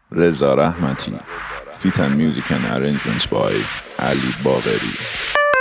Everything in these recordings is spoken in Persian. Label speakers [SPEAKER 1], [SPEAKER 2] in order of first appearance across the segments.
[SPEAKER 1] Reza Rahmati. Feat and music and arrangements by Ali Bagheri.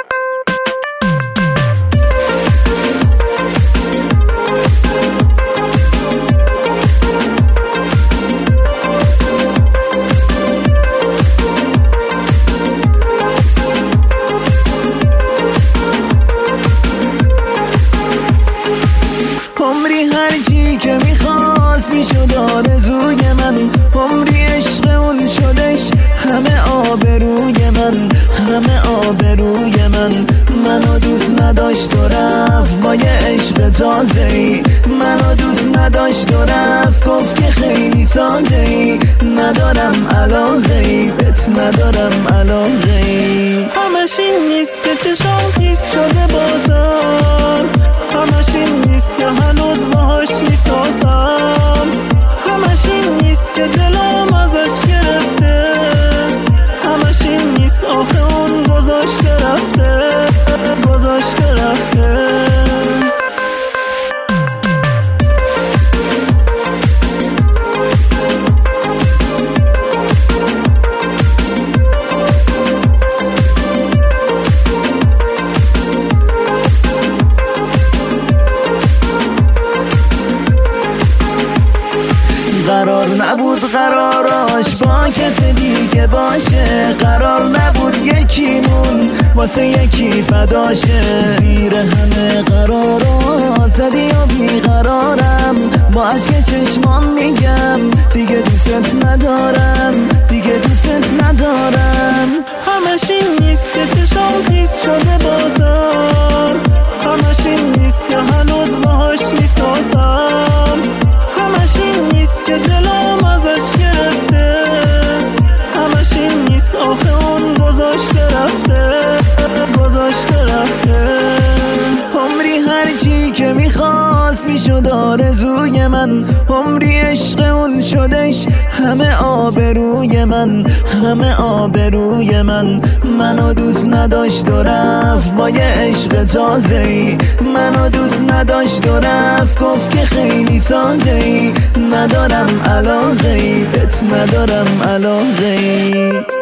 [SPEAKER 2] عمری هرچی که میخواست میشد آرزوی من، عمری عشق اون شدش همه آبروی من، همه آبروی من. منو دوست نداشت و رفت با یه عشق تازه‌ای، منو دوست نداشت و رفت گفت که خیلی ساده‌ای. ندارم علاقه‌ای بهت، ندارم علاقه‌ای. همش این نیست که چشام خیس شده بازم، همش این نیست که هنوز باهاش میسازم، همش این نیست که دلم ازش گرفته، همش این نیست آخه اون گذاشته رفته، گذاشته رفته. قرار نبود قراراش با کس دیگه باشه، قرار نبود یکیمون واسه یکی فداشه. زیر همه قرارات زدی و بیقرارم، با عشق چشمام میگم دیگه دوست ندارم، دیگه دوست ندارم. همش این نیست که چشام خیس شده بازم، همش این نیست که هنوز باهاش میسازم، همش این نیست که دلم ازش گرفته، همش این نیست آخه اون گذاشته رفته، گذاشته رفته. عمری هرچی که میخواست میشد آرزوی من، عمری عشق اون شدش همه آبروی من، همه آبروی من. منو دوست نداشت و رفت با یه عشق تازه‌ای، منو دوست نداشت و رفت گفت که خیلی ساده‌ای. ندارم علاقه‌ای بهت، ندارم علاقه‌ای.